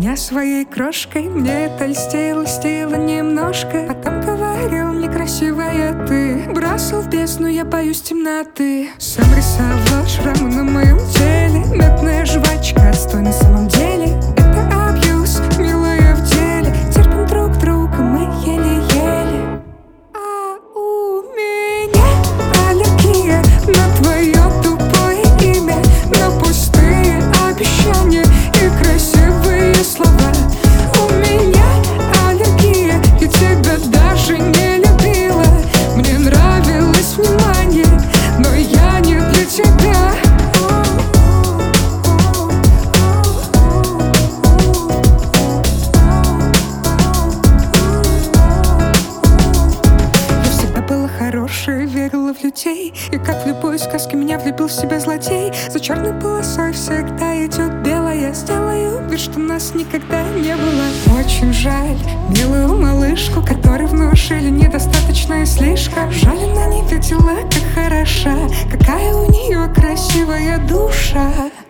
меня своей крошкой. Мне это льстило немножко. Потом говорил: некрасивая ты. Бросил в бездну, я боюсь темноты. Сам рисовал шрамы на моем теле. Мятная жвачка, стой, на самом деле это абьюз, милая в деле. Терпим друг друга, мы еле-еле. А у меня аллергия на твое тупое имя, на пустые обещания и красивые слова. У меня аллергия, я тебя даже не любила. Мне нравилось внимание, но я не для тебя. Я всегда была хорошей, верила в людей. И как в любой сказке меня влюбил в себя злодей. За черной полосой всегда идет белая. Сделаю вид, что нас никогда не было. Очень жаль милую малышку, которой внушили недостаточно и слишком. Жаль, она не видела, как хороша, какая у нее красивая душа.